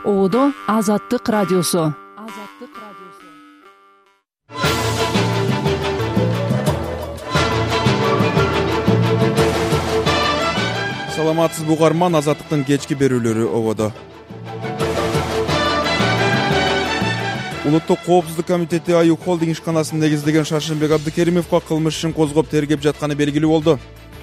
Ободо Азаттык радиосу. Саламатсызбы угарман, Азаттыктын кечки берүүлөрү ободо. Улуттук коопсуздук комитети Аюк холдинг ишканасын негиздеген Шаршенбек Абдыкеримовго кылмыш ишин козгоп тергеп жатканы белгилүү болду.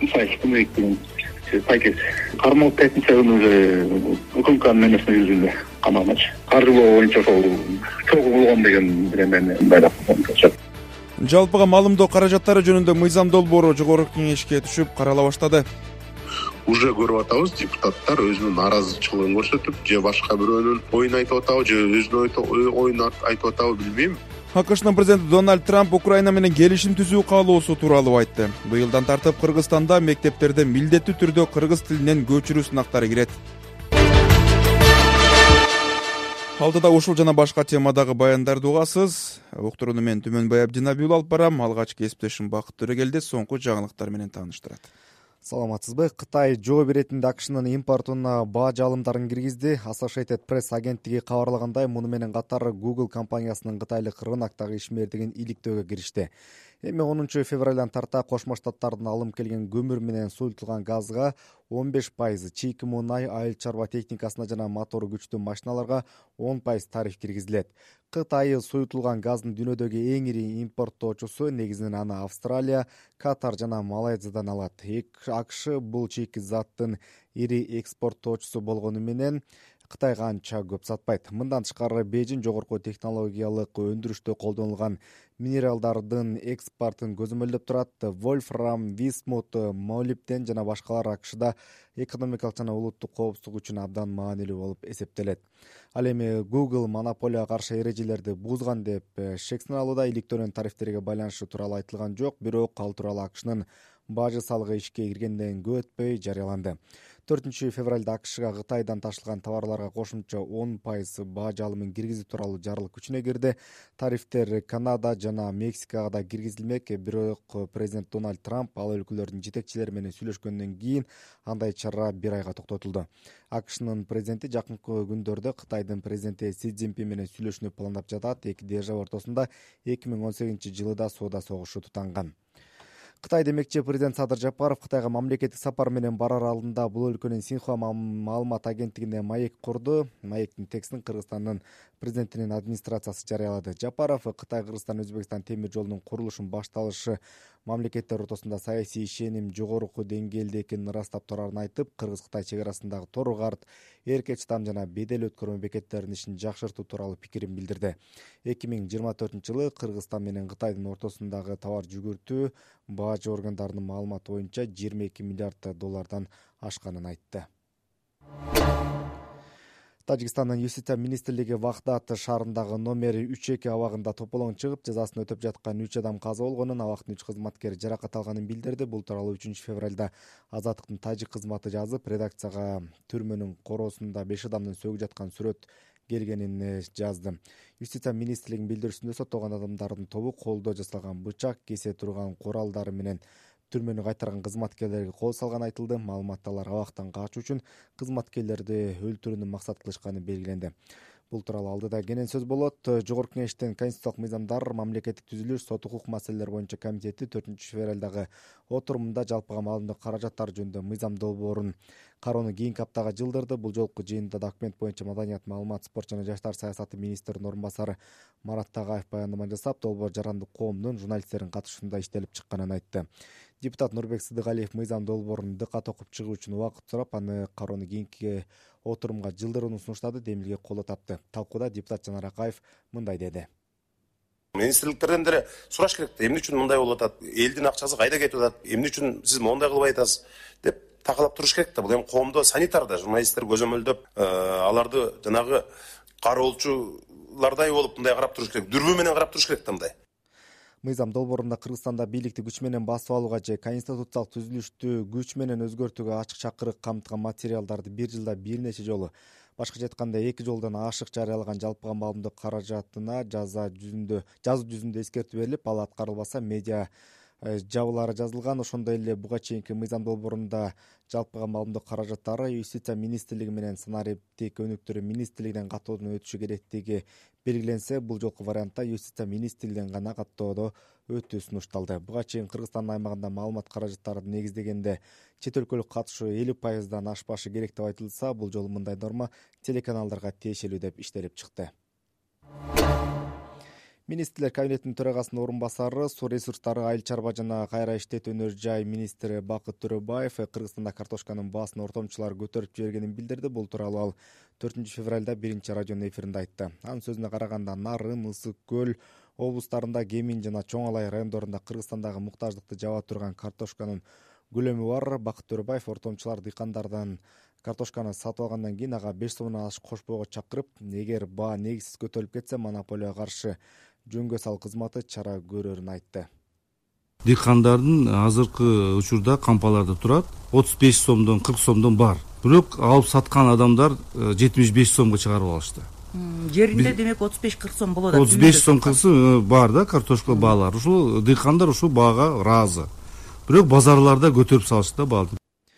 Кармалып пятницаны өкүм канунунун жүзүндө камалмачы. Каржылоо боюнча ошол чогуу болгон деген мен байлап коюшат. Жалпыга маалымдоо каражаттары жөнүндө мыйзам долбоору жогорку кеңешке түшүп карала баштады. Уже көрүп атабыз, депутаттар өзүнүн наразычылыгын көрсөтүп, же башка бирөөнүн оюн айтып атабы, же өзүнүн оюн айтып атабы билбейм. АКШнын президенти Дональд Трамп Украина менен келишим түзүү каалоосу тууралуу айтты. Быйылдан тартып Кыргызстанда мектептерде милдеттүү түрдө кыргыз тилинен көчүрүү сынактары кирет. Алдыда ушул жана башка темадагы баяндарды угасыз. Уктурууну мен Түмөнбай Абдинабиул алып барам. Алгачкы кесиптешим Бакыт Төрөгелди соңку жаңылыктар менен тааныштырат. Саламатсызбы. Кытай Жоо беретинде АКШнын импортуна баа жалымдарын киргизди. Associated Press агенттиги кабарлагандай, муну менен катар Google компаниясынын кытайлык рыноктогу ишмердигин иликтөөгө киришти. Эми 10 февралдан тарта Кошмо Штаттардан алым келген көмүр менен суюлтулган газга 15%, чийки мунай, айыл чарба техникасына жана мотору күчтүү машиналарга 10% тариф киргизилет. Кытай суюлтулган газдын дүйнөдөгү эң ири импорттоочусу, негизинен аны Австралия, Катар жана Малайзиядан алат. АКШ бул чийки заттын ири экспорттоочусу болгону менен Кытайга анча көп сатпайт. Мындан тышкары Бейжин жогорку технологиялык өндүрүштө колдонулган минералдардын экспортун көзөмөлдөп турат. Вольфрам, висмут, молибден жана башкалар АКШда экономикалык жана улуттук коопсуздук үчүн абдан маанилүү болуп эсептелет. Ал эми Google монополияга каршы эрежелерди бузган деп шек сыналууда. Иликтөөнүн тарифтерге байланышы тууралуу айтылган жок, бирок ал тууралуу АКШнын бажы салыгы ишке киргенден көп өтпөй жарыяланды. 4 февралда АКШга Кытайдан ташылган товарларга кошумча 10% баа жалымын киргизүү тууралуу жарлык күчүнө кирди. Тарифтер Канада жана Мексикага да киргизилмек, бирок президент Дональд Трамп ал өлкөлөрдүн жетекчилери менен сүйлөшкөндөн кийин андай чара 1 айга токтотулду. АКШнын президенти жакынкы күндөрдө Кытайдын президенти Си Цзиньпин менен сүйлөшүүнү пландап жатат. Эки держава ортосунда 2018-жылы да соода согушу тутанган. Кытай демекчи президент Садыр Жапаров Кытайга мамлекеттик сапар менен барар алдында бул өлкөнүн Синхуа маалымат агенттигине маек курду. Маектин текстин Кыргызстандын президентинин администрациясы жарыялады. Жапаров Кытай-Кыргызстан Өзбекстан темир жолунун курулушун башталышы мамлекеттер ортосунда саясий ишеним жогорку деңгээлде экенин ырастап турарын айтып, Кыргыз-Кытай чек арасындагы Тору-Карт, Эркеч там жана Бедел өткөрмө бекеттеринин ишин жакшыртуу тууралуу пикирин билдирди. 2024-жылы Кыргызстан менен Кытайдын ортосундагы товар жүгүртүү бажы органдарынын маалыматы боюнча 22 миллиард доллардан ашканын айтты. Тажикстандын Юстиция министрлиги Вахдат шаарындагы номер 3-2 абагында тополоң чыгып, жазасын өтөп жаткан 3 адам каза болгонун, абактын 3 кызматкери жаракат алганын билдирди. Бул тууралуу 3 февралда Азаттыктын тажик кызматы жазып, редакцияга түрмөнүн короосунда 5 адамдын сөгүп жаткан сүрөт келгенин жазды. Юстиция министрлигинин билдирүүсүндө соттолгон адамдардын тобу колдо жасалган бычак, кесе турган куралдары менен түрмөнү кайтарган кызматкерлерге кол салганы айтылды. Маалыматта алар абактан качуу үчүн кызматкерлерди өлтүрүүнү максат кылышканы белгиленди. Бул тууралуу алдыда кенен сөз болот. Жогорку кеңештин конституциялык мыйзамдар, мамлекеттик түзүлүш, сот укук маселелери боюнча комитети 4 февралдагы отурумунда жалпыга маалымдоо каражаттары жөнүндө мыйзам долбоорун кароону кийинки аптага жылдырды. Бул жолку жыйында документ боюнча маданият, маалымат, спорт жана жаштар саясаты министринин орун басары Марат Тагаев баяндама жасап, долбоор жарандык коомдун, журналисттердин катышуусунда иштелип чыкканын айтты. Депутат Нурбек Сыдыгалиев мыйзам долбоорун дыкат окуп чыгуу үчүн убакыт сурап, аны кароону кийинки отурумга жылдырууну сунуштады. Демилге коло тапты. Талкууда депутат Жанар Акаев мындай деди. Министрликтерден деле сураш керек. Эмне үчүн мындай болуп атат? Элдин акчасы кайда кетип атат? Эмне үчүн сиз мондай кылбай атасыз? Деп такалап туруш керек да. Бул эми коомдо санитарда журналисттер көзөмөлдөп, аларды жанагы кароолчулардай болуп мындай карап туруш керек. Дүрбү менен карап туруш керек да мындай. Мыйзам долбоорунда Кыргызстанда бийликти күч менен басып алууга же конституциялык түзүлүштү күч менен өзгөртүүгө ачык чакырык камтыган материалдарды 1 жылда бир нече жолу, башкача айтканда 2 жолдон ашык жарыялаган жалпыга маалымдоо каражатына жазуу жүзүндө эскертүү берилип, ал аткарылбаса медиа жабылары жазылган. Ошондой эле буга чейинки мыйзам долбоорунда жалпыга маалымдоо каражаттары Юстиция министрлиги менен санариптик өнүктүрүү министрлигинен каттоодон өтүшү керектиги белгиленсе, бул жолку вариантта Юстиция министрлигинен гана каттоодо өтүү сунушталды. Буга чейин Кыргызстандын аймагында маалымат каражаттарын негиздегенде чет өлкөлүк катышуу 50% ашпашы керек деп айтылса, бул жолу мындай норма телеканалдарга тиешелүү деп иштелип чыкты. Министрлер кабинетинин төрагасынын орун басары, суу ресурстары, айыл чарба жана кайра иштетүү жай министри Бакыт Төрөбаев Кыргызстанда картошканын баасын ортомчулар көтөрүп жибергенин билдирди. Бул тууралуу ал 4 февралда 1 радионун эфиринде айтты. Анын сөзүнө караганда, Нарын, Ысык көл облустарында, Кемин жана Чоң Алай райондорунда Кыргызстандагы муктаждыкты жаба турган картошканын көлөмү бар. Бакыт Төрөбаев ортомчулар дыйкандардан картошканы сатып алгандан кийин ага 5 сомдон ашык кошпойго чакырып, эгер баа негизсиз көтөрүлүп кетсе, монополияга каршы жөнгө сал кызматы чара көрөрүн айтты. Дыйкандардын азыркы учурда кампаларда турат 35 сомдон 40 сомдон бар. Бирок алып саткан адамдар 75 сомго чыгарып алышты. Жеринде демек 35-40 сом болот. 35 сом 40 сом бар да картошка баалар. Ушул дыйкандар ушул баага ыраазы. Бирок базарларда көтөрүп салышты да бааларды.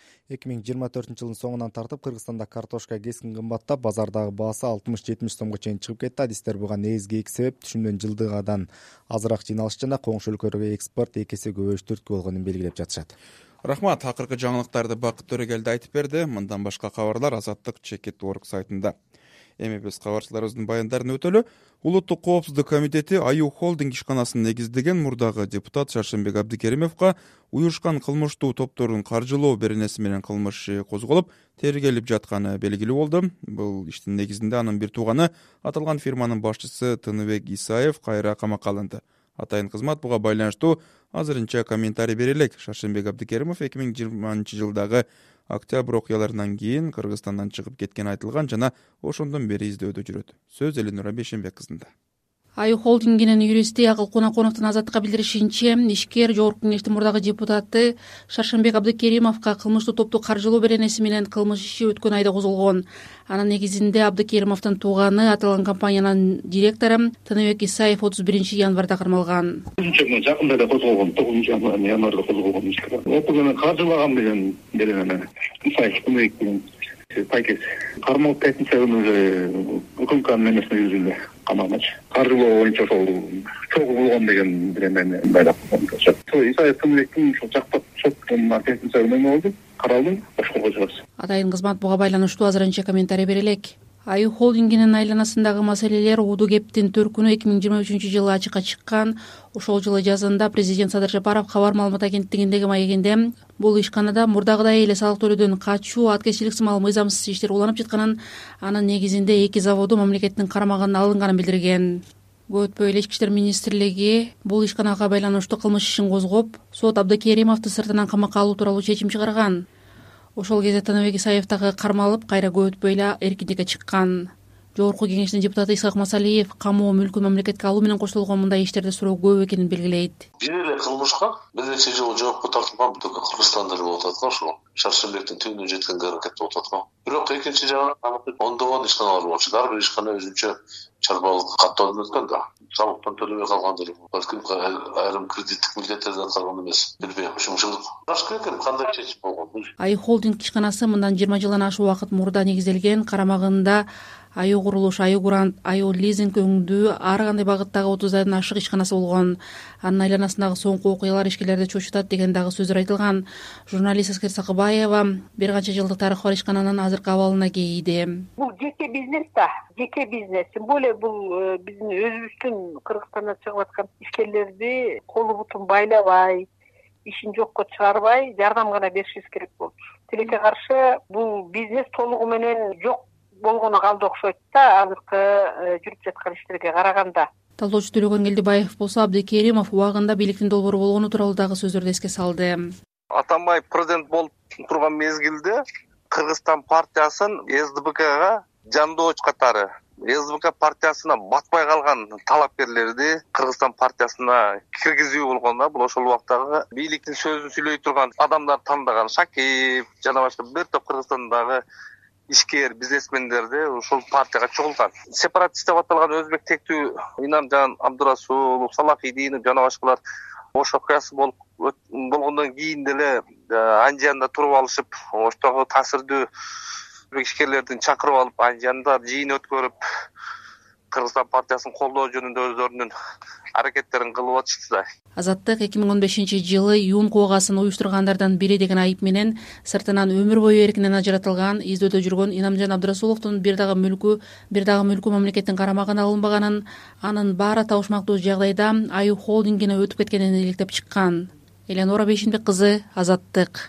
2024-жылдын соңунан тартып Кыргызстанда картошка кескин кымбаттап, базардагы баасы 60-70 сомго чейин чыгып кетти. Адистер буга негизги эки себеп түшүмдөн жылдыгадан азыраак жыйналыш жана коңшу өлкөлөргө экспорт 2 эсе көбөйүш түрткү болгонун белгилеп жатышат. Рахмат, акыркы жаңылыктарды Бакыт Төрөгелди айтып берди. Мындан башка кабарлар Азаттык Чекит.org сайтында. Эми биз кабарчыларыбыздын баяндарын өтөлү. Улуттук коопсуздук комитети Аю холдинг ишканасын негиздеген мурдагы депутат Шаршембек Абдыкеримовго уюшкан кылмыштуу топтордун каржылоо беренеси менен кылмыш иши козголуп, тергелип жатканы белгилүү болду. Бул иштин негизинде анын бир тууганы, аталган фирманын башчысы Тыныбек Исаев кайра камакка алынды. Атайын кызмат буга байланыштуу азырынча комментарий бере элек. Шаршембек Абдыкеримов 2020-жылдагы октябрь окуяларынан кийин Кыргызстандан чыгып кеткен айтылган жана ошондон бери издөөдө жүрөт. Сөз Элинура Бейшенбек кызында. Аю холдингинин юристи Акыл Кунаконовдун Азаттыкка билдиришинче, ишкер жогорку кеңештин мурдагы депутаты Шаршембек Абдыкеримовго кылмыштуу топту каржылоо беренеси менен кылмыш иши өткөн айда козголгон. Анын негизинде Абдыкеримовдун тууганы, аталган компаниянын директору Тыныбек Исаев 31 январда кармалган. Жакында да козголгон, 9 январда козголгон ишке. Окуганы каржылаган менен Исаев Тыныбек менен пайкес. Кармалып 5 күнү укмк менесине жүзүндө камалмачы. Каржылоо боюнча ошол чогуу болгон деген мен байлап жатат. Исаев Тыныбектин ушул жактап соттун 5 күнү болду. Каралды, башкаруу чыгасы. Атайын кызмат буга байланыштуу азырынча комментарий бере элек. Аю холдингинин айланасындагы маселелер Уду кептин төркүнү 2023-жылы ачыкка чыккан. Ошол жылы жазында президент Садыр Жапаров кабар маалымат агенттигиндеги маегинде бул ишканада мурдагыдай эле салык төлөөдөн качуу, аткезчилик сымал мыйзамсыз иштер уланып жатканын, анын негизинде 2 заводу мамлекеттин карамагына алынганын билдирген. Көп өтпөй эле Ички иштер министрлиги бул ишканага байланыштуу кылмыш ишин козгоп, сот Абдыкеримовду сыртынан камакка алуу тууралуу чечим чыгарган. Ошол кезде Тыныбек Исаев дагы кармалып, кайра көп өтпөй эле эркиндикке чыккан. Жогорку кеңештин депутаты Исхак Масалиев камоо мүлкүн мамлекетке алуу менен коштолгон мындай иштерде суроо көп экенин белгилейт. Бир эле кылмышка бир нече жыл жоопко тартылган бүтүн Кыргызстанда болуп атат го, ошол Шаршембектин түбүнө жеткенге аракет болуп атат го. Бирок экинчи жагынан ондогон ишканалар болчу. Ар бир ишкана өзүнчө чарбалык каттоодон өткөн да. Залыктан төлөбөй калгандыр. Балким айрым кредиттик милдеттерден калган эмес. Билбейм, ушунчалык. Башка экен кандай чечим болгон. Аю холдинг ишканасы мындан 20 жылдан ашык убакыт мурда негизделген. Карамагында Аю курулуш, Аю грант, Аю лизинг өңдүү ар кандай багыттагы 30дан ашык ишканасы болгон. Анын айланасындагы соңку окуялар ишкерлерди чочутат деген дагы сөздөр айтылган. Журналист Аскер Сакыбаева бир канча жылдык тарыхы бар ишкананын азыркы абалына кейиди. Бул жеке бизнес да, жеке бизнес. Тем более бул биздин өзүбүздүн Кыргызстандан чыгып аткан ишкерлерди колу бутун байлабай, ишин жокко чыгарбай, жардам гана беришибиз керек болчу. Тилекке каршы бул бизнес толугу менен жок болгону калды окшойт да, азыркы жүрүп жаткан иштерге караганда. Талдоочу Төлөгөн Келдибаев болсо Абдыкеримов убагында бийликтин долбоору болгону тууралуу дагы сөздөрдү эске салды. Атамбаев президент болуп турган мезгилде Кыргызстан партиясын СДБКга жандооч катары СДБК партиясына батпай калган талапкерлерди Кыргызстан партиясына киргизүү болгон да. Бул ошол убактагы бийликтин сөзүн сүйлөй турган адамдар тандаган Шакиев жана башка бир топ Кыргызстандагы ишкер бизнесмендерди ушул партияга чогулган. Сепаратист деп аталган өзбек тектүү Инамжан Абдурасулов, Салахидинов жана башкалар ош окуясы болгондон кийин деле анжанда туруп алышып, оштогу таасирдүү ишкерлердин чакырып алып, анжанда жыйын өткөрүп, Кыргызстан партиясын колдоо жөнүндө өздөрүнүн аракеттерин кылып атышты да. Азаттык 2015-жылы ЮУН куугасын уюштургандардан бири деген айып менен сыртынан өмүр бою эркинен ажыратылган, издөөдө жүргөн Инамжан Абдрасуловдун бир дагы мүлкү мамлекеттин карамагына алынбаганын, анын баары табышмактуу жагдайда Аю холдингине өтүп кеткенин иликтеп чыккан. Эленора Бейшинбек кызы, Азаттык.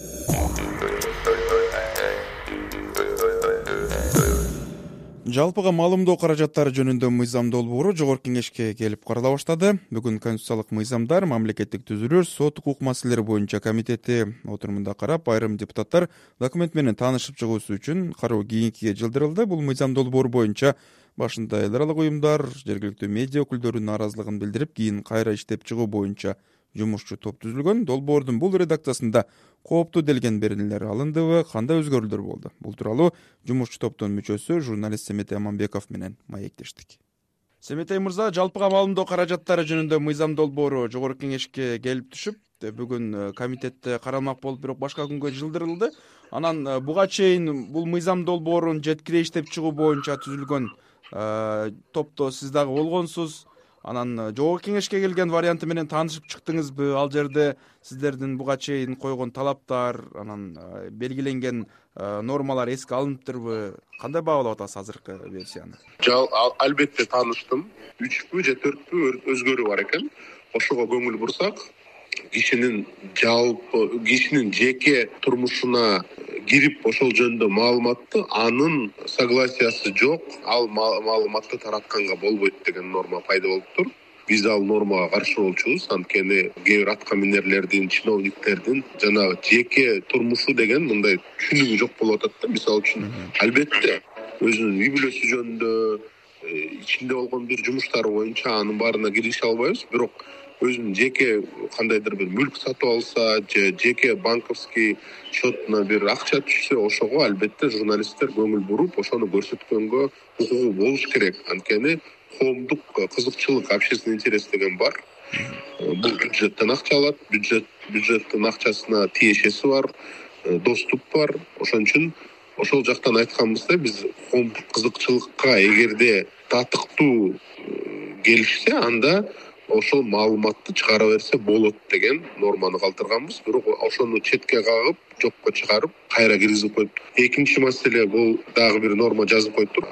Жалпыга маалымдоо каражаттары жөнүндө мыйзам долбоору жогорку кеңешке келип карала баштады. Бүгүн Конституциялык мыйзамдар, мамлекеттик түзүлүш, сот укук маселелери боюнча комитети отурумунда карап, айрым депутаттар документ менен таанышып чыгуусу үчүн кароо кийинкиге жылдырылды. Бул мыйзам долбоору боюнча башында эл аралык уюмдар, жергиликтүү медиа өкүлдөрүнүн нааразылыгын билдирип, кийин кайра иштеп чыгуу боюнча жумушчу топ түзүлгөн. Долбоордун бул редакциясында кооптуу делген беренелер алындыбы, кандай өзгөрүүлөр болду? Бул тууралуу жумушчу топтун мүчөсү журналист Семетей Аманбеков менен маектештик. Семетей мырза, жалпыга маалымдоо каражаттары жөнүндө мыйзам долбоору жогорку кеңешке келип түшүп, бүгүн комитетте каралмак болуп, бирок башка күнгө жылдырылды. Анан буга чейин бул мыйзам долбоорун жеткире иштеп чыгуу боюнча түзүлгөн топто сиз дагы болгонсуз. Анан жогорку кеңешке келген варианты менен таанышып чыктыңызбы? Ал жерде сиздердин буга чейин койгон талаптар, анан белгиленген нормалар эске алыныптырбы? Кандай баалап атасыз азыркы версияны? Албетте тааныштым. 3пү же 4пү өзгөрүү бар экен. Ошого көңүл бурсак, кишинин жеке турмушуна кирип ошол жөнүндө маалыматты анын согласиясы жок, ал маалыматты таратканга болбойт деген норма пайда болуптур. Биз ал нормага каршы болчубуз, анткени кээ бир атка минерлердин, чиновниктердин жанагы жеке турмушу деген мындай түшүнүгү жок болуп атат да. Мисалы үчүн, албетте өзүнүн үй бүлөсү жөнүндө, ичинде болгон бир жумуштары боюнча анын баарына кирише албайбыз, бирок өзүнүн жеке кандайдыр бир мүлк сатып алса же жеке банковский счетуна бир акча түшсө, ошого албетте журналисттер көңүл буруп, ошону көрсөткөнгө укугу болуш керек. Анткени коомдук кызыкчылык, общественный интерес деген бар. Бул бюджеттен акча алат, бюджеттин акчасына тиешеси бар, доступ бар. Ошон үчүн ошол жактан айтканыбызда, биз коомдук кызыкчылыкка эгерде татыктуу келишсе, анда ошол маалыматты чыгара берсе болот деген норманы калтырганбыз. Бирок ошону четке кагып, жокко чыгарып, кайра киргизип коюп. Экинчи маселе, бул дагы бир норма жазып коюптур.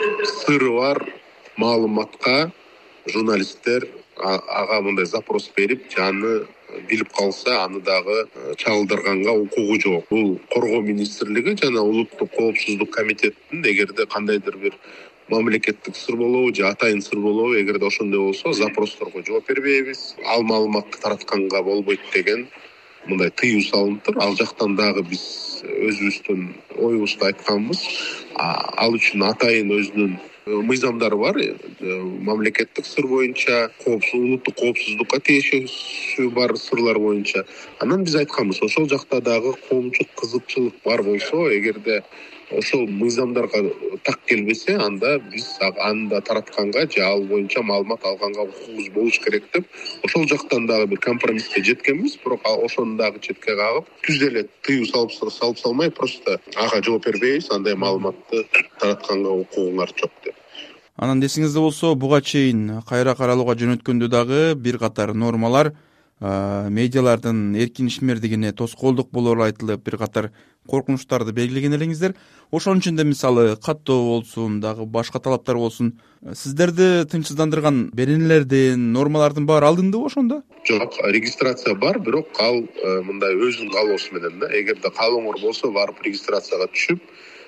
Сыры бар маалыматка журналисттер ага мындай запрос берип, аны билип калса, аны дагы чагылдырганга укугу жок. Бул Коргоо министрлиги жана улуттук коопсуздук комитетинин эгерде кандайдыр бир мамлекеттик сыр болобу же атайын сыр болобу, эгерде ошондой болсо, запросторго жооп бербейбиз, ал маалыматты таратканга болбойт деген мындай тыюу салыныптыр. Ал жактан дагы биз өзүбүздүн оюбузду айтканбыз. Ал үчүн атайын өзүнүн мыйзамдары бар. Мамлекеттик сыр боюнча, улуттук коопсуздукка тиешеси бар сырлар боюнча. Анан биз айтканбыз, ошол жакта дагы коомчулук кызыкчылык бар болсо, эгерде ошол мыйзамдарга так келбесе, анда биз анда таратканга же ал боюнча маалымат алганга укугубуз болуш керек деп, ошол жактан дагы бир компромисске жеткенбиз. Бирок ошону дагы четке кагып, түз эле тыюу салып салмай, просто ага жооп бербейбиз, андай маалыматты таратканга укугуңар жок деп. Анан эсиңизде болсо, буга чейин кайра каралууга жөнөткөндө дагы бир катар нормалар медиалардын эркин ишмердигине тоскоолдук болоору айтылып, бир катар коркунучтарды белгилеген элеңиздер. Ошонун ичинде мисалы каттоо болсун, дагы башка талаптар болсун, сиздерди тынчсыздандырган беренелердин, нормалардын баары алындыбы ошондо? Жок, регистрация бар, бирок ал мындай өзүнүн каалоосу менен да. Эгерде каалооңор болсо, барып регистрацияга түшүп,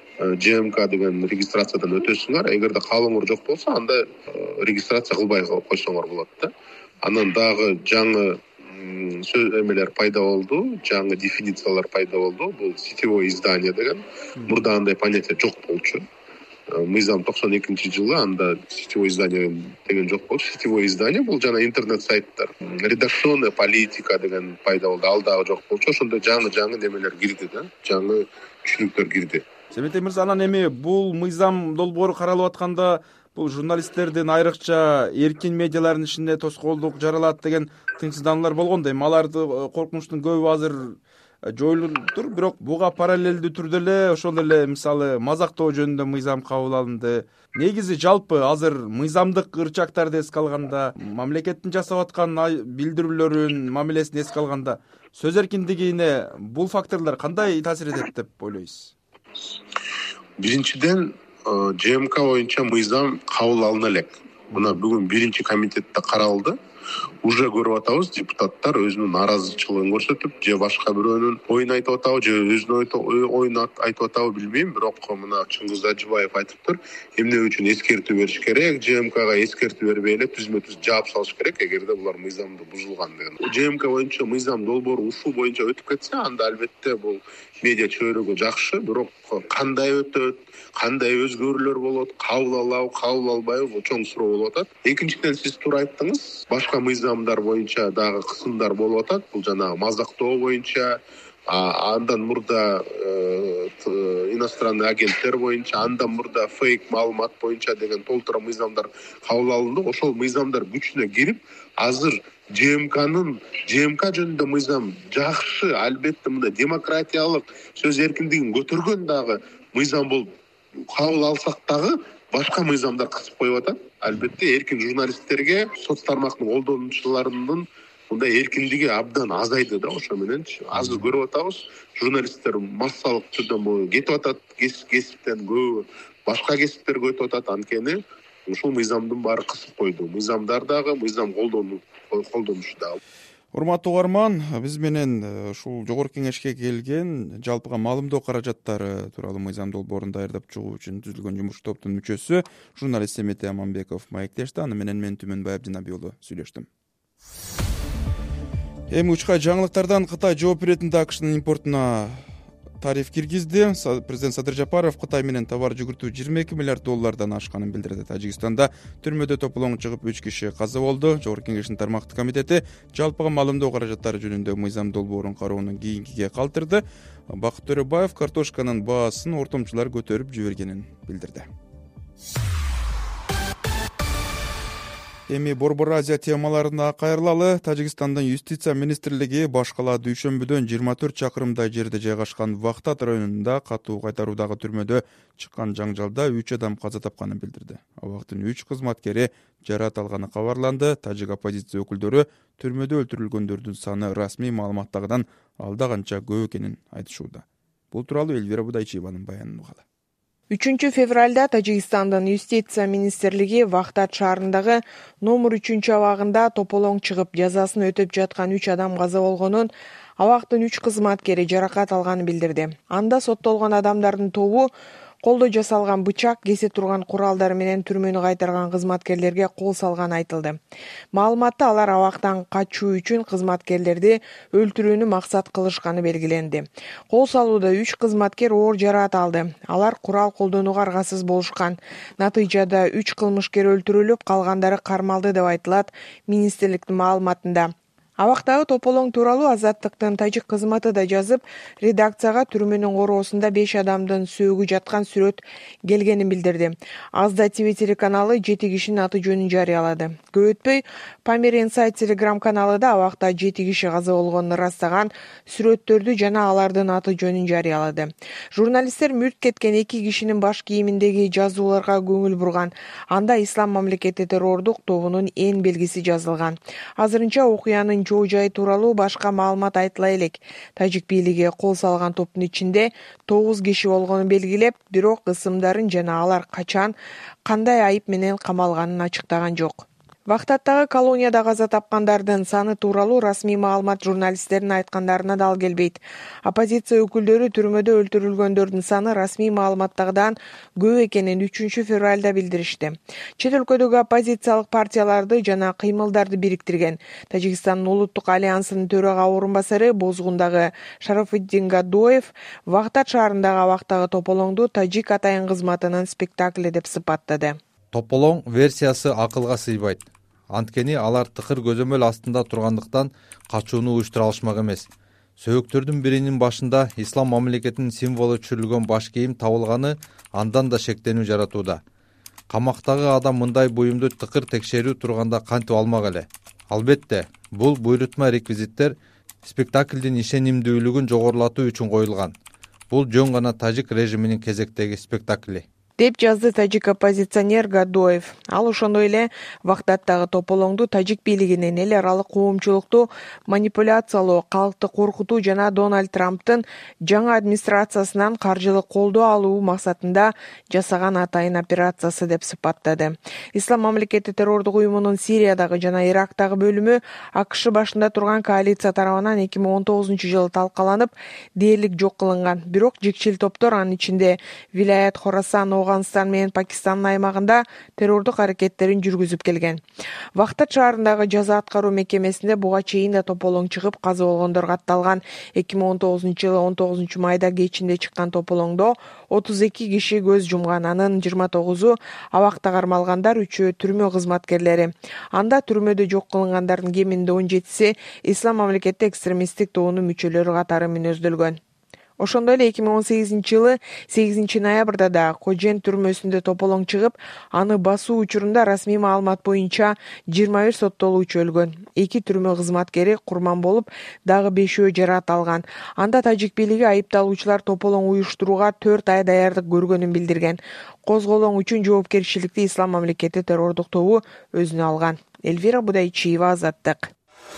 ЖМК деген регистрациядан өтөсүңөр. Эгерде каалооңор жок болсо, анда регистрация кылбай койсоңор болот да. Анан дагы жаңы сөз эмелер пайда болду, жаңы дефинициялар пайда болду. Бул сетевое издание деген. Мурда андай понятие жок болчу. Мыйзам 92-жылы анда сетевое издание деген жок болчу. Сетевое издание бул жана интернет сайттар. Редакционная политика деген пайда болду. Ал дагы жок болчу. Ошондо жаңы немелер кирди да. Жаңы түшүнүктөр кирди. Себетей мырза, анан эми бул мыйзам долбоору каралып атканда бул журналисттердин айрыкча эркин медиалардын ишине тоскоолдук жаралат деген тынчсыздануулар болгондо, эми аларды коркунучтун көбү азыр жоюлуптур. Бирок буга параллелдүү түрдө эле ошол эле мисалы мазактоо жөнүндө мыйзам кабыл алынды. Негизи жалпы азыр мыйзамдык ырчактарды эске алганда, мамлекеттин жасап аткан билдирүүлөрүн, мамилесин эске алганда сөз эркиндигине бул факторлор кандай таасир этет деп ойлойсуз? Биринчиден, ЖМК боюнча мыйзам кабыл алына элек. Мына бүгүн биринчи комитетте каралды. Уже көрүп атабыз, депутаттар өзүнүн нааразычылыгын көрсөтүп, же башка бирөөнүн оюн айтып атабы, же өзүнүн оюн айтып атабы билбейм, бирок мына Чыңгыз Ажыбаев айтыптыр, эмне үчүн эскертүү бериш керек, ЖМКга эскертүү бербей эле түзмө-түз жаап салыш керек, эгерде булар мыйзамды бузулган деген. ЖМК боюнча мыйзам долбоору ушул боюнча өтүп кетсе, анда албетте бул медиа чөйрөгө жакшы, бирок кандай өтөт, кандай өзгөрүүлөр болот, кабыл алабы, кабыл албайбы, бул чоң суроо болуп атат. Экинчиден, сиз туура айттыңыз, башка мыйзамдар боюнча дагы кысымдар болуп атат. Бул жанагы мазактоо боюнча, андан мурда иностранный агенттер боюнча, андан мурда фейк маалымат боюнча деген толтура мыйзамдар кабыл алынды. Ошол мыйзамдар күчүнө кирип, азыр ЖМК жөнүндө мыйзам жакшы, албетте мында демократиялык сөз эркиндигин көтөргөн дагы мыйзам болуп кабыл алсак дагы башка мыйзамдар кысып коюп атат. Албетте эркин журналисттерге соц тармактын колдонуучуларынын мындай эркиндиги абдан азайды да. Ошо менен азыр көрүп атабыз, журналисттер массалык түрдө кетип атат, кесиптен көбү башка кесиптерге өтүп атат. Анткени ушул мыйзамдын баары кысып койду. Мыйзамдар дагы, мыйзам колдонушу дагы. Урматтуу угарман, биз менен ушул жогорку кеңешке келген жалпыга маалымдоо каражаттары тууралуу мыйзам долбоорун даярдап чыгуу үчүн түзүлгөн жумуш топтун мүчөсү журналист Семетей Аманбеков маектешти. Аны менен мен Түмөнбай Абдинаби уулу сүйлөштүм. Эми учкай жаңылыктардан Кытай жооп беретинде АКШнын импортуна тариф киргизди. Президент Садыр Жапаров Кытай менен товар жүгүртүү 22 миллиард доллардан ашканын билдирди. Тажикстанда түрмөдө тополоң чыгып 3 киши каза болду. Жогорку кеңештин тармактык комитети жалпыга маалымдоо каражаттары жөнүндө мыйзам долбоорун кароону кийинкиге калтырды. Бакыт Төрөбаев картошканын баасын ортомчулар көтөрүп жибергенин билдирди. Эми Борбор Азия темаларына кайрылалы. Тажикстандын юстиция министрлиги баш кала дүйшөмбүдөн 24 чакырымдай жерде жайгашкан Вахтат районунда катуу кайтаруудагы түрмөдө чыккан жаңжалда 3 адам каза тапканын билдирди. Абактын 3 кызматкери жараат алганы кабарланды. Тажик оппозиция өкүлдөрү түрмөдө өлтүрүлгөндөрдүн саны расмий маалыматтагыдан алда канча көп экенин айтышууда. Бул тууралуу Элвира Будайчиеванын баянын угалы. 3 февралда Тажикстандын юстиция министрлиги Вахтат шаарындагы номер 3 абагында тополоң чыгып жазасын өтөп жаткан 3 адам каза болгонун, абактын 3 кызматкери жаракат алганын билдирди. Анда соттолгон адамдардын тобу колдо жасалган бычак, кесе турган куралдар менен түрмөнү кайтарган кызматкерлерге кол салганы айтылды. Маалыматта алар абактан качуу үчүн кызматкерлерди өлтүрүүнү максат кылышканы белгиленди. Кол салууда 3 кызматкер оор жараат алды. Алар курал колдонууга аргасыз болушкан. Натыйжада 3 кылмышкер өлтүрүлүп, калгандары кармалды деп айтылат министрликтин маалыматында. Абактагы тополоң тууралуу Азаттыктын тажик кызматы да жазып, редакцияга түрмөнүн короосунда 5 адамдын сөөгү жаткан сүрөт келгенин билдирди. Азда ТВ телеканалы 7 кишинин аты жөнүн жарыялады. Көп өтпөй, Памир Инсайт телеграм каналы да абакта 7 киши каза болгонун ырастаган сүрөттөрдү жана алардын аты жөнүн жарыялады. Журналисттер мүрт кеткен 2 кишинин баш кийиминдеги жазууларга көңүл бурган. Анда Ислам мамлекети террордук тобунун эн белгиси жазылган. Азырынча окуянын жоо жай тууралуу башка маалымат айтыла элек. Тажик бийлиги кол салган топтун ичинде 9 киши болгонун белгилеп, бирок ысымдарын жана алар качан, кандай айып менен камалганын ачыктаган жок. Вахтаттагы колонияда каза тапкандардын саны тууралуу расмий маалымат журналисттердин айткандарына дал келбейт. Оппозиция өкүлдөрү түрмөдө өлтүрүлгөндөрдүн саны расмий маалыматтагыдан көп экенин 3 февралда билдиришти. Чет өлкөдөгү оппозициялык партияларды жана кыймылдарды бириктирген Тажикстандын улуттук альянсынын төрага орун басары Бозгундагы Шарафуддин Гадоев Вахтат шаарындагы абактагы тополоңду тажик атайын кызматынын спектакли деп сыпаттады. Тополоң версиясы акылга сыйбайт. Анткени алар тыкыр көзөмөл астында тургандыктан качууну уюштура алышмак эмес. Сөйөктөрдүн биринин башында ислам мамлекетинин символу түшүрүлгөн баш кийим табылганы андан да шектенүү жаратууда. Камактагы адам мындай буюмду тыкыр текшерүү турганда кантип алмак эле? Албетте, бул буйрутма реквизиттер спектаклдин ишенимдүүлүгүн жогорулатуу үчүн коюлган. Бул жөн гана тажик режиминин кезектеги спектакли, деп жазды тажик оппозиционер Гадоев. Ал ошондой эле Вагдадтагы тополоңду тажик бийлигинин эл аралык коомчулукту манипуляциялоо, калкты коркутуу жана Дональд Трамптын жаңы администрациясынан каржылык колдоо алуу максатында жасаган атайын операциясы деп сыпаттады. Ислам мамлекети террордук уюмунун Сириядагы жана Ирактагы бөлүмү АКШ башында турган коалиция тарабынан 2019-жылы талкаланып, дээрлик жок кылынган. Бирок жекчил топтор, анын ичинде Вилаят Хорасан, Афганистан менен Пакистандын аймагында террордук аракеттерин жүргүзүп келген. Вагдад шаарындагы жаза аткаруу мекемесинде буга чейин да тополоң чыгып каза болгондор катталган. 2019-жылы 19 майда кечинде чыккан тополоңдо 32 киши көз жумган, анын 29-у абакта кармалгандар, 3-өө түрмө кызматкерлери. Анда түрмөдө жок кылынгандардын кеминде 17-си ислам мамлекети экстремисттик тобунун мүчөлөрү катары мүнөздөлгөн. Ошондой эле 2018-жылы 8 ноябрда да Кожен түрмөсүндө тополоң чыгып, аны басуу учурунда расмий маалымат боюнча 21 соттолуучу өлгөн. 2 түрмө кызматкери курман болуп, дагы 5-өө жаракат алган. Анда тажик бийлиги айыпталуучулар тополоң уюштурууга 4 ай даярдык көргөнүн билдирген. Козголоң үчүн жоопкерчиликти ислам мамлекети террордук тобу өзүнө алган. Эльвира Будайчиева, Азаттык.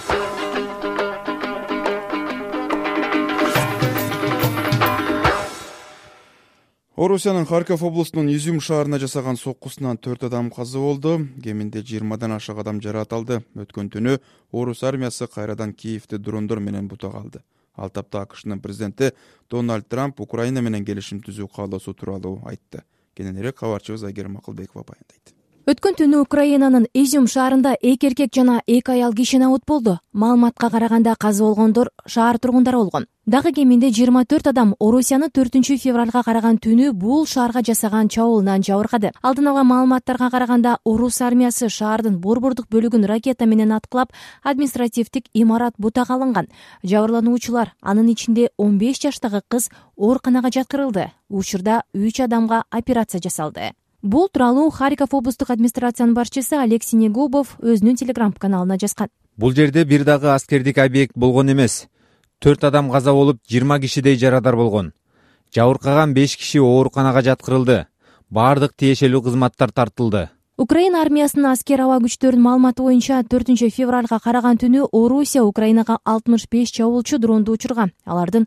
Орусиянын Харьков облусунун Изюм шаарына жасаган соккусунан 4 адам каза болду. Кеминде 20-дан ашык адам жаракат алды. Өткөн түнү Орус армиясы кайрадан Киевди дрондор менен бутак алды. Ал тапта АКШнын президенти Дональд Трамп Украина менен келишим түзүү каалоосу тууралуу айтты. Кененирээк кабарчыбыз Айгерим Акылбекова баяндайт. Өткөн түнү Украинанын Изюм шаарында 2 эркек жана 2 аял киши абут болду. Маалыматка караганда каза болгондор шаар тургундары болгон. Дагы кеминде 24 адам Орусияны 4 февралга караган түнү бул шаарга жасаган чабуулунан жабыркады. Алдын ала маалыматтарга караганда Орус армиясы шаардын борбордук бөлүгүн ракета менен аткылап, административдик имарат бутак алынган. Жабырлануучулар, анын ичинде 15 жаштагы кыз, ооруканага жаткырылды. Учурда 3 адамга операция жасалды. Бул тууралуу Харьков облустук администрациянын башчысы Алексей Негубов өзүнүн телеграм-каналына жазган. Бул жерде бир дагы аскердик объект болгон эмес. 4 адам каза болуп, 20 кишидей жарадар болгон. Жабыркаган 5 киши ооруканага жаткырылды. Бардык тиешелүү кызматтар тартылды. Украина армиясынын аскер аба күчтөрүнүн маалыматы боюнча 4 февралга караган түнү Орусия Украинага 65 чабуулчу дронду учурган. Алардын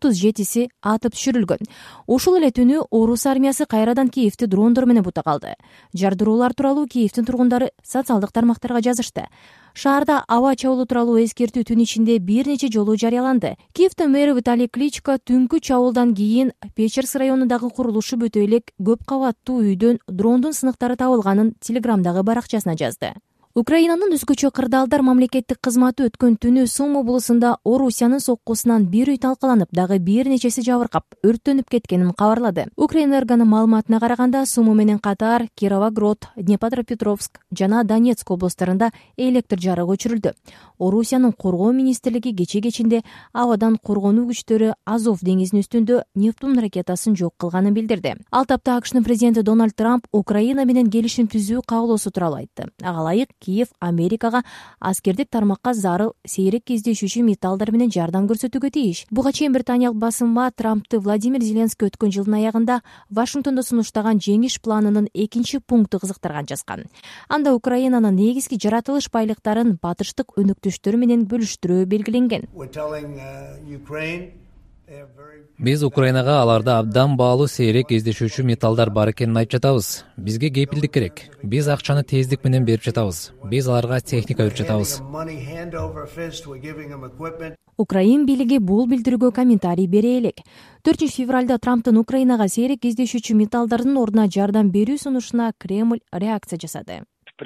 37си атып түшүрүлгөн. Ушул эле түнү Орус армиясы кайрадан Киевди дрондор менен бутак алды. Жардыруулар тууралуу Киевдин тургундары социалдык тармактарга жазышты. Шаарда аба чабуулу тууралуу эскертүү түн ичинде бир нече жолу жарыяланды. Киевдин мэри Виталий Кличко түнкү чабуулдан кийин Печерск районундагы курулушу бүтө элек көп кабаттуу үйдөн дрондун сыныктары табылганын Телеграмдагы баракчасына жазды. Украинанын өзгөчө кырдаалдар мамлекеттик кызматы өткөн түнү Сум облусунда Орусиянын соккусунан бир үй талкаланып, дагы бир нечеси жабыркап, өрттөнүп кеткенин кабарлады. Украинэнергонун маалыматына караганда Суму менен катар Кировоград, Днепропетровск жана Донецк облустарында электр жарыгы өчүрүлдү. Орусиянын коргоо министрлиги кече-кечинде абадан коргонуу күчтөрү Азов деңизинин үстүндө Нептун ракетасын жок кылганын билдирди. Ал тапта АКШнын президенти Дональд Трамп Украина менен келишим түзүү каалоосу тууралуу айтты. Ага ылайык Киев Америкага аскердик тармакка зарыл сейрек кездешүүчү металлдар менен жардам көрсөтүүгө тийиш. Буга чейин британиялык басылма Трампты Владимир Зеленский өткөн жылдын аягында Вашингтондо сунуштаган жеңиш планынын 2 пункту кызыктырган жазган. Анда Украинанын негизги жаратылыш байлыктарын батыштык өнөктөштөр менен бөлүштүрүү белгиленген. Биз Украинага аларда абдан баалуу сейрек кездешүүчү металлдар бар экенин айтып жатабыз. Бизге кепилдик керек. Биз акчаны тездик менен берип жатабыз. Биз аларга техника берип жатабыз. Украин бийлиги бул билдирүүгө комментарий бере элек. 4 февралда Трамптын Украинага сейрек кездешүүчү металлдардын ордуна жардам берүү сунушуна Кремль реакция жасады.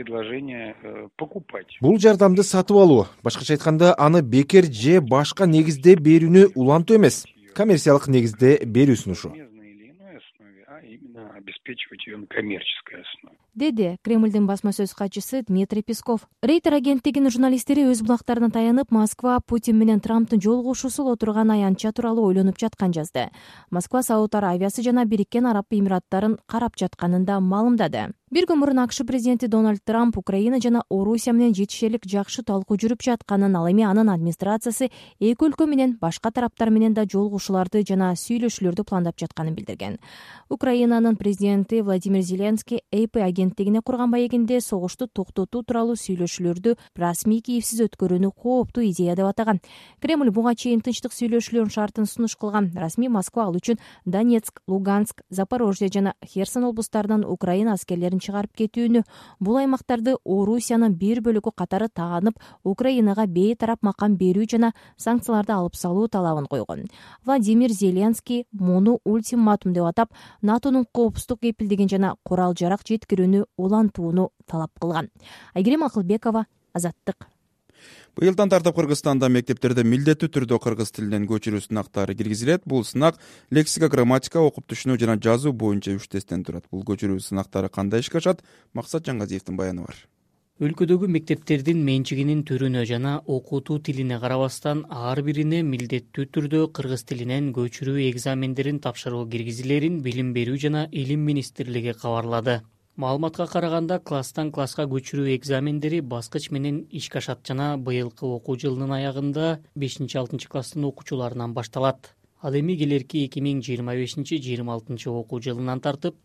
Бул жардамды сатып алуу, башкача айтканда, аны бекер же башка негизде берүүнү улантуу эмес, коммерциялык негизде берүү сунушу. обеспечивать ее коммерческой основе, деди Кремлдин басма сөз катчысы Дмитрий Песков. Рейтер агенттигинин журналисттери өз булактарына таянып, Москва Путин менен Трамптын жолугушуусу отурган аянтча тууралуу ойлонуп жаткан жазды. Москва Сауд Аравиясы жана Бириккен Араб Эмираттарын карап жатканын да маалымдады. Бир күн мурун АКШ президенти Дональд Трамп Украина жана Орусия менен жетишерлик жакшы талкуу жүрүп жатканын, ал эми анын администрациясы эки өлкө менен башка тараптар менен да жолугушууларды жана сүйлөшүүлөрдү пландап жатканын билдирген. Украинанын президенти Владимир Зеленский AP агенттигине курган маегинде согушту токтотуу тууралуу сүйлөшүүлөрдү расмий Киевсиз өткөрүүнү кооптуу идея деп атаган. Кремль буга чейин тынчтык сүйлөшүүлөрүнүн шартын сунуш кылган. Расмий Москва ал үчүн Донецк, Луганск, Запорожье жана Херсон облустарынан Украина аскерлерин чыгарып кетүүнү, бул аймактарды Орусиянын бир бөлүгү катары таанып, Украинага бейтарап макам берүү жана санкцияларды алып салуу талабын койгон. Владимир Зеленский муну ультиматум деп атап, НАТОнун коопсуздук кепилдигин жана курал-жарак жеткирүүнү улантууну талап кылган. Айгерим Акылбекова, Азаттык. Быйылдан тартып Кыргызстанда мектептерде милдеттүү түрдө кыргыз тилинен көчүрүү сынактары киргизилет. Бул сынак лексика, грамматика, окуп түшүнүү жана жазуу боюнча 3 тесттен турат. Бул көчүрүү сынактары кандай ишке ашат? Максат Жаңгазиевдин баяны бар. Өлкөдөгү мектептердин менчигинин түрүнө жана окутуу тилине карабастан ар бирине милдеттүү түрдө кыргыз тилинен көчүрүү экзамендерин тапшыруу киргизилерин Билим берүү жана Илим министрлиги кабарлады. Маалыматка караганда, класстан класска көчүрүү экзамендери баскыч менен ишке ашат жана быйылкы окуу жылынын аягында 5-6 класстын окуучуларынан башталат. Ал эми келерки 2025-26 окуу жылынан тартып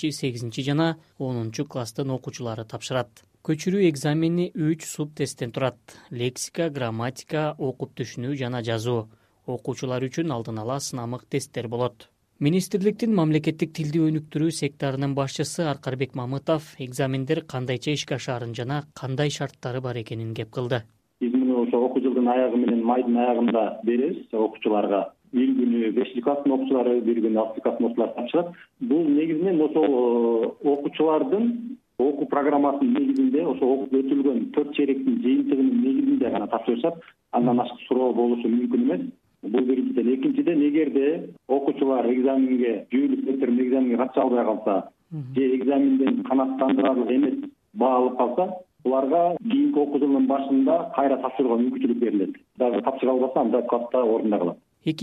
7-8 жана 10 класстын окуучулары тапшырат. Көчүрүү экзамени 3 суб тесттен турат. Лексика, грамматика, окуп түшүнүү жана жазуу. Окуучулар үчүн алдын ала сынамык тесттер болот. Министрликтин мамлекеттик тилди өнүктүрүү секторунун башчысы Аркарбек Мамытов экзамендер кандайча ишке ашаарын жана кандай шарттары бар экенин кеп кылды. Биз муну ошо окуу жылдын аягы менен майдын аягында беребиз окуучуларга. Бир күнү 5-класстын окуучулары, бир күнү 6-класстын окуучулары тапшырат. Бул негизинен ошол окуучулардын окуу программасынын негизинде, ошо окуп өтүлгөн 4 чейректин жыйынтыгынын негизинде гана тапшырышат. Андан ашык суроо болушу мүмкүн эмес. Бул биринчиден. Экинчиден, эгерде окуучулар экзаменге жүйүлүп кетирип экзаменге катыша албай калса, же экзаменден канааттандырарлык эмес баа алып калса, буларга кийинки окуу жылынын башында кайра тапшырууга мүмкүнчүлүк берилет. Дагы тапшыра албаса, анда класста орунда калат.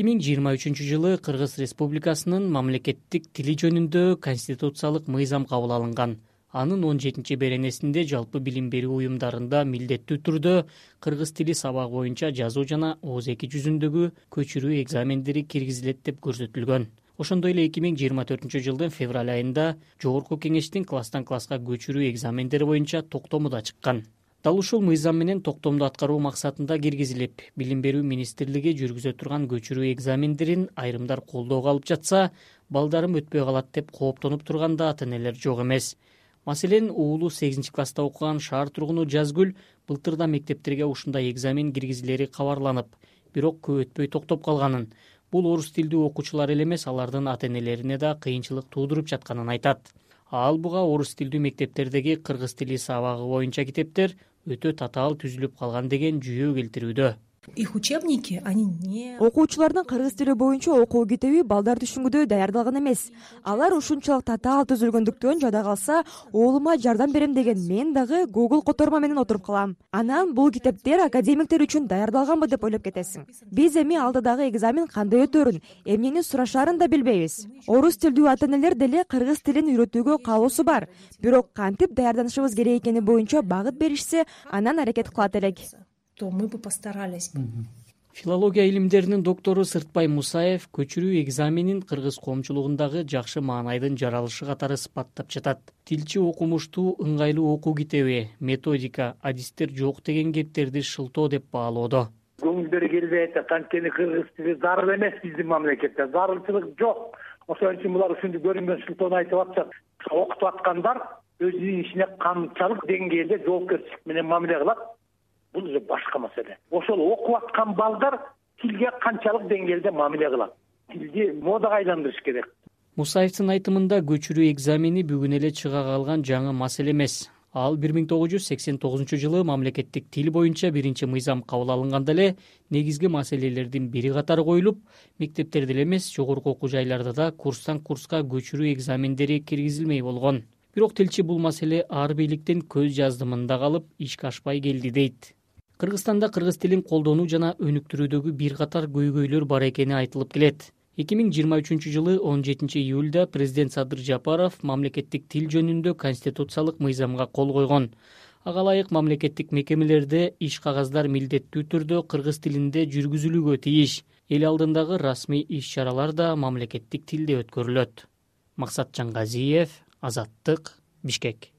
2023 жылы Кыргыз Республикасынын мамлекеттик тили жөнүндө конституциялык мыйзам кабыл алынган. Анын 17 беренесинде жалпы билим берүү уюмдарында милдеттүү түрдө кыргыз тили сабагы боюнча жазуу жана ооз эки жүзүндөгү көчүрүү экзамендери киргизилет деп көрсөтүлгөн. Ошондой эле 2024 жылдын февраль айында Жогорку кеңештин класстан класска көчүрүү экзамендери боюнча токтому да чыккан. Дал ушул мыйзам менен токтомду аткаруу максатында киргизилип, Билим берүү министрлиги жүргүзө турган көчүрүү экзамендерин айрымдар колдоого алып жатса, балдарым өтпөй калат деп кооптонуп турганда ата-энелер жок эмес. Маселен, уулу 8 класста окуган шаар тургуну Жазгүл былтырда мектептерге ушундай экзамен киргизилери кабарланып, бирок көп өтпөй токтоп калганын. Бул орус тилдүү окуучулар эле эмес, алардын ата-энелерине да кыйынчылык туудуруп жатканын айтат. Ал буга орус тилдүү мектептердеги кыргыз тили сабагы боюнча китептер өтө татаал түзүлүп калган деген жүйө келтирүүдө. Их учебники, они не... Окуучулардын кыргыз тили боюнча окуу китеби балдар түшүнгүдөй даярдалган эмес. Алар ушунчалык татаал түзүлгөндүктөн жада калса, уулума жардам берем деген мен дагы Google которма менен отуруп калам. Анан бул китептер академиктер үчүн даярдалганбы деп ойлоп кетесиң. Биз эми алдыдагы экзамен кандай өтөөрүн, эмнени сурашаарын да билбейбиз. Орус тилдүү ата-энелер деле кыргыз тилин үйрөтүүгө каалоосу бар. Бирок кантип даярданышыбыз керек экени боюнча багыт беришсе, анан аракет кылат элек. То мы бы постарались. Филология илимдеринин доктору Сыртбай Мусаев көчүрүү экзаменин кыргыз коомчулугундагы жакшы маанайдын жаралышы катары сыпаттап жатат. Тилчи окумуштуу, ыңгайлуу окуу китеби, методика, адистер жок деген кептерди шылтоо деп баалоодо. Көңүлдөрү келбей атат, анткени кыргыз тили зарыл эмес биздин мамлекетте, зарылчылык жок. Ошон үчүн булар ушунду көрүнгөн шылтоону айтып атышат. Окутуп аткандар өзүнүн ишине канчалык деңгээлде жоопкерчилик менен мамиле кылат. Бул уже башка маселе. Ошол окуп аткан балдар тилге канчалык деңгээлде мамиле кылат. Тилди модага айландырыш керек. Мусаевдин айтымында көчүрүү экзамени бүгүн эле чыга калган жаңы маселе эмес. Ал 1989 мамлекеттик тил боюнча биринчи мыйзам кабыл алынганда эле негизги маселелердин бири катары коюлуп, мектептерде эле эмес, жогорку окуу жайларда да курстан курска көчүрүү экзамендери киргизилмей болгон. Бирок тилчи бул маселе ар бийликтин көз жаздымында калып, ишке ашпай келди дейт. Кыргызстанда кыргыз тилин колдонуу жана өнүктүрүүдөгү бир катар көйгөйлөр бар экени айтылып келет. 2023 17 июлда президент Садыр Жапаров мамлекеттик тил жөнүндө конституциялык мыйзамга кол койгон. Ага ылайык мамлекеттик мекемелерде иш кагаздар милдеттүү түрдө кыргыз тилинде жүргүзүлүүгө тийиш. Эл алдындагы расмий иш-чаралар да мамлекеттик тилде өткөрүлөт. Максат Жангазиев, Азаттык, Бишкек.